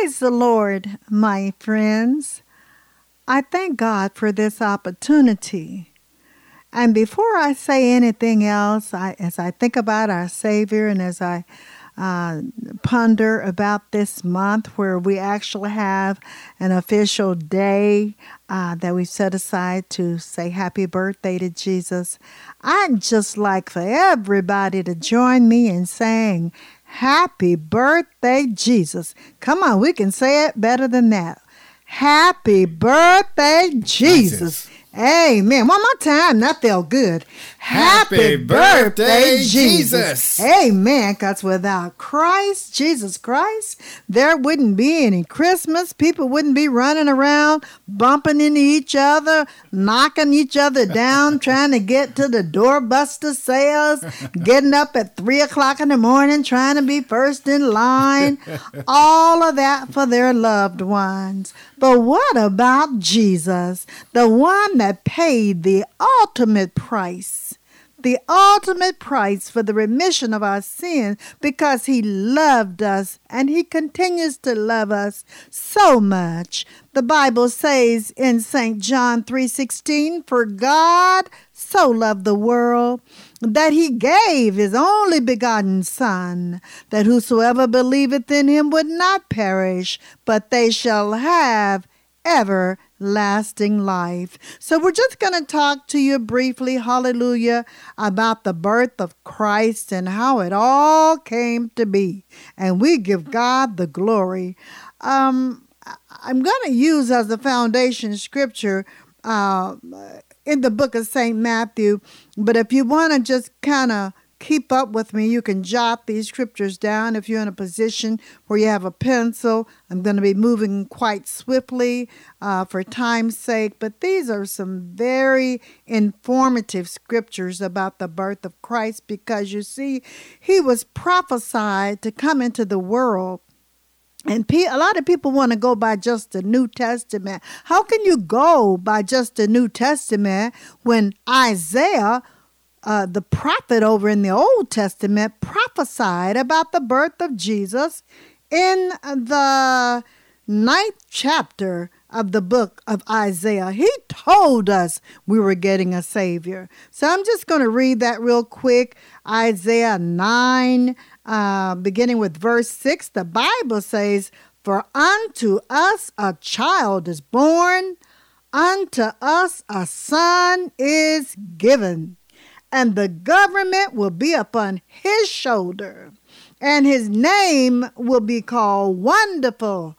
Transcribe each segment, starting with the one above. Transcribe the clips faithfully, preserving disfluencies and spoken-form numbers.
Praise the Lord, my friends. I thank God for this opportunity. And before I say anything else, I, as I think about our Savior and as I uh, ponder about this month where we actually have an official day uh, that we set aside to say happy birthday to Jesus, I'd just like for everybody to join me in saying, happy birthday, Jesus. Come on, we can say it better than that. Happy birthday, Jesus. Jesus. Amen. One more time. That felt good. Happy, Happy birthday, birthday, Jesus. Jesus. Amen. Because without Christ, Jesus Christ, there wouldn't be any Christmas. People wouldn't be running around, bumping into each other, knocking each other down, trying to get to the doorbuster sales, getting up at three o'clock in the morning, trying to be first in line. All of that for their loved ones. But what about Jesus, the one that paid the ultimate price, the ultimate price for the remission of our sins because he loved us and he continues to love us so much. The Bible says in Saint John three sixteen, for God so loved the world that he gave his only begotten Son, that whosoever believeth in him would not perish, but they shall have everlasting life. So we're just going to talk to you briefly, hallelujah, about the birth of Christ and how it all came to be. And we give God the glory. Um, I'm going to use as a foundation scripture uh, in the book of Saint Matthew. But if you want to just kind of keep up with me, you can jot these scriptures down if you're in a position where you have a pencil. I'm going to be moving quite swiftly uh, for time's sake, but these are some very informative scriptures about the birth of Christ because, you see, he was prophesied to come into the world. And a lot of people want to go by just the New Testament. How can you go by just the New Testament when Isaiah, Uh, the prophet over in the Old Testament, prophesied about the birth of Jesus in the ninth chapter of the book of Isaiah? He told us we were getting a Savior. So I'm just going to read that real quick. Isaiah nine, uh, beginning with verse six, the Bible says, for unto us a child is born, unto us a son is given, and the government will be upon his shoulder, and his name will be called Wonderful,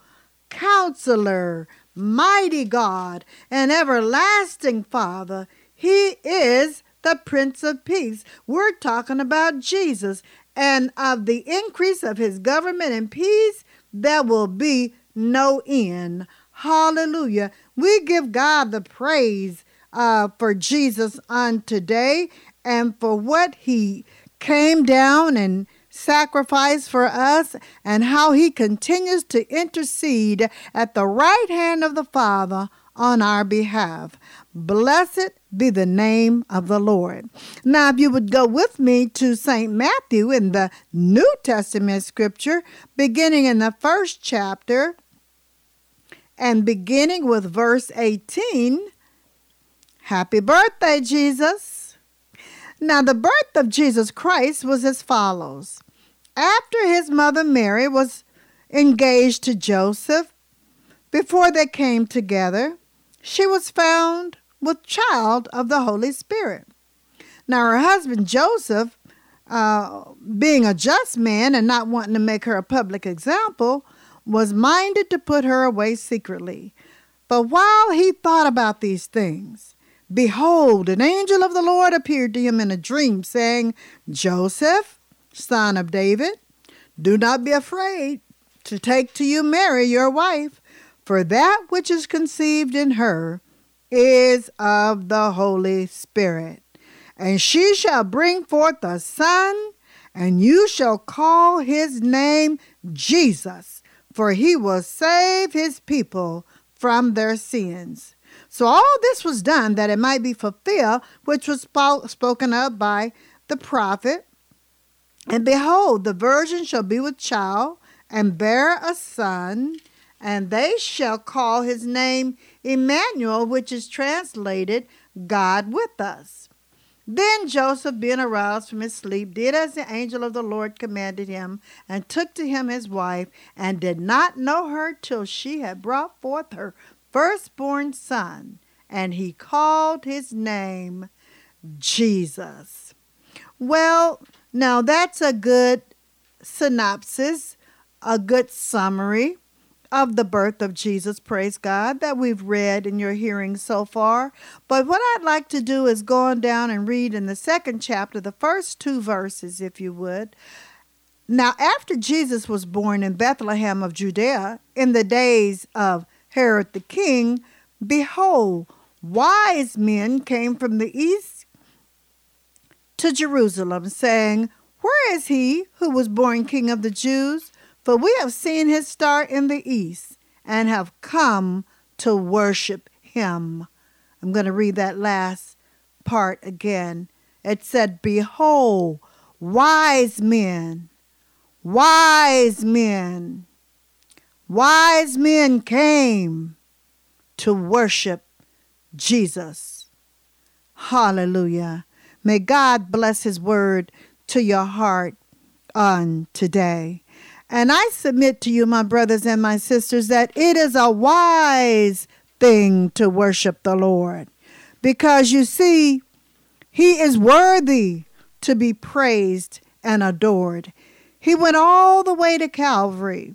Counselor, Mighty God, and Everlasting Father. He is the Prince of Peace. We're talking about Jesus, and of the increase of his government and peace, there will be no end. Hallelujah. We give God the praise uh, for Jesus on today, and for what he came down and sacrificed for us, and how he continues to intercede at the right hand of the Father on our behalf. Blessed be the name of the Lord. Now, if you would go with me to Saint Matthew in the New Testament scripture, beginning in the first chapter and beginning with verse eighteen, happy birthday, Jesus. Now, the birth of Jesus Christ was as follows. After his mother Mary was engaged to Joseph, before they came together, she was found with child of the Holy Spirit. Now, her husband Joseph, uh, being a just man and not wanting to make her a public example, was minded to put her away secretly. But while he thought about these things, behold, an angel of the Lord appeared to him in a dream, saying, Joseph, son of David, do not be afraid to take to you Mary, your wife, for that which is conceived in her is of the Holy Spirit. And she shall bring forth a son, and you shall call his name Jesus, for he will save his people from their sins. So all this was done that it might be fulfilled, which was spo- spoken of by the prophet. And behold, the virgin shall be with child and bear a son, and they shall call his name Emmanuel, which is translated God with us. Then Joseph, being aroused from his sleep, did as the angel of the Lord commanded him, and took to him his wife, and did not know her till she had brought forth her firstborn son, and he called his name Jesus. Well, now that's a good synopsis, a good summary of the birth of Jesus, praise God, that we've read in your hearing so far. But what I'd like to do is go on down and read in the second chapter, the first two verses, if you would. Now, after Jesus was born in Bethlehem of Judea, in the days of Herod the king, behold, wise men came from the east to Jerusalem, saying, Where is he who was born King of the Jews? For we have seen his star in the east and have come to worship him. I'm going to read that last part again. It said, Behold, wise men, wise men, wise men came to worship Jesus. Hallelujah. May God bless his word to your heart on today. And I submit to you, my brothers and my sisters, that it is a wise thing to worship the Lord. Because you see, he is worthy to be praised and adored. He went all the way to Calvary.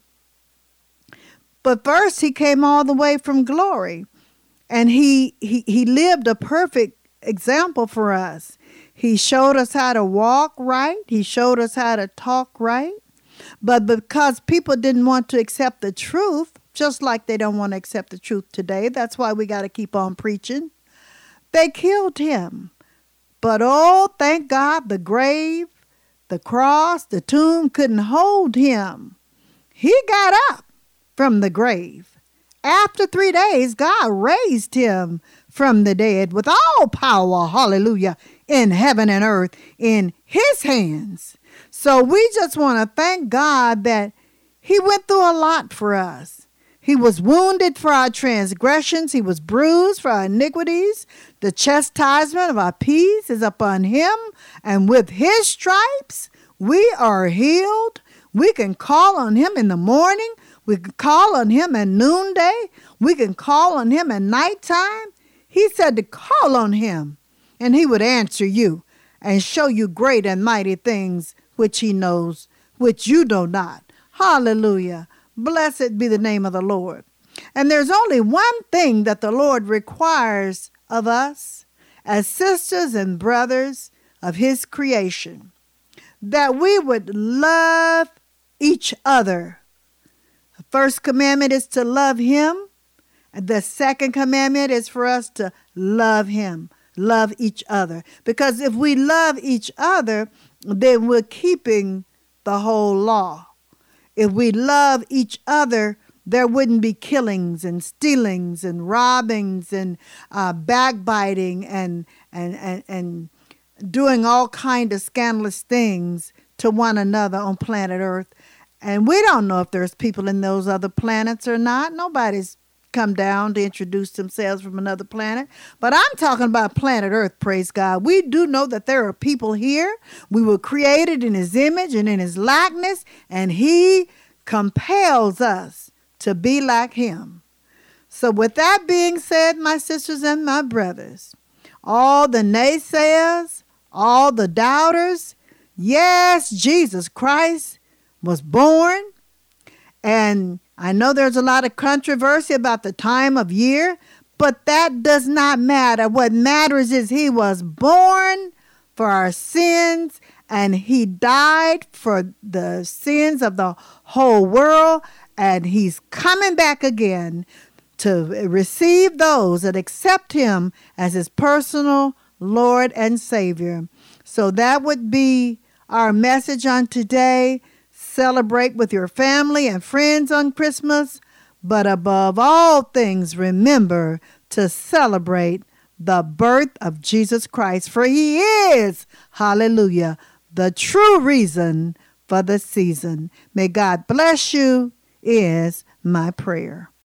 But first he came all the way from glory. And he, he, he lived a perfect example for us. He showed us how to walk right. He showed us how to talk right. But because people didn't want to accept the truth, just like they don't want to accept the truth today, that's why we got to keep on preaching, they killed him. But oh, thank God, the grave, the cross, the tomb couldn't hold him. He got up from the grave. After three days, God raised him from the dead with all power, hallelujah, in heaven and earth in his hands. So we just want to thank God that he went through a lot for us. He was wounded for our transgressions. He was bruised for our iniquities. The chastisement of our peace is upon him. And with his stripes, we are healed. We can call on him in the morning. We can call on him at noonday. We can call on him at nighttime. He said to call on him, and he would answer you and show you great and mighty things which he knows, which you know not. Hallelujah. Blessed be the name of the Lord. And there's only one thing that the Lord requires of us as sisters and brothers of his creation, that we would love each other. The first commandment is to love him. The second commandment is for us to love him, love each other. Because if we love each other, then we're keeping the whole law. If we love each other, there wouldn't be killings and stealings and robbings and uh, backbiting and, and, and, and doing all kind of scandalous things to one another on planet Earth. And we don't know if there's people in those other planets or not. Nobody's come down to introduce themselves from another planet. But I'm talking about planet Earth, praise God. We do know that there are people here. We were created in his image and in his likeness, and he compels us to be like him. So with that being said, my sisters and my brothers, all the naysayers, all the doubters, yes, Jesus Christ was born. And I know there's a lot of controversy about the time of year, but that does not matter. What matters is he was born for our sins, and he died for the sins of the whole world, and he's coming back again to receive those that accept him as his personal Lord and Savior. So that would be our message on today. Celebrate with your family and friends on Christmas, but above all things, remember to celebrate the birth of Jesus Christ, for he is, hallelujah, the true reason for the season. May God bless you, is my prayer.